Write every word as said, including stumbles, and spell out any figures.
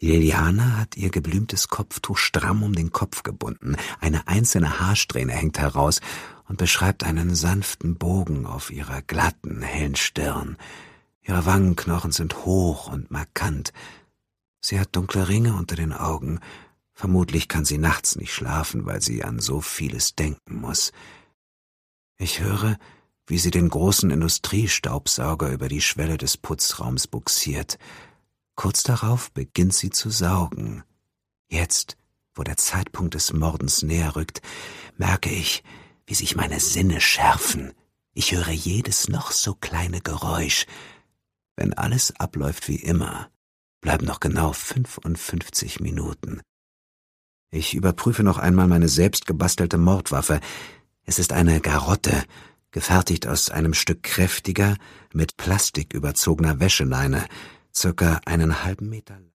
Liliana hat ihr geblümtes Kopftuch stramm um den Kopf gebunden, eine einzelne Haarsträhne hängt heraus und beschreibt einen sanften Bogen auf ihrer glatten, hellen Stirn. Ihre Wangenknochen sind hoch und markant. Sie hat dunkle Ringe unter den Augen. Vermutlich kann sie nachts nicht schlafen, weil sie an so vieles denken muss. Ich höre, wie sie den großen Industriestaubsauger über die Schwelle des Putzraums bugsiert. Kurz darauf beginnt sie zu saugen. Jetzt, wo der Zeitpunkt des Mordens näher rückt, merke ich, wie sich meine Sinne schärfen. Ich höre jedes noch so kleine Geräusch. Wenn alles abläuft wie immer, bleiben noch genau fünfundfünfzig Minuten. Ich überprüfe noch einmal meine selbst gebastelte Mordwaffe. Es ist eine Garotte, gefertigt aus einem Stück kräftiger, mit Plastik überzogener Wäscheleine, circa einen halben Meter lang.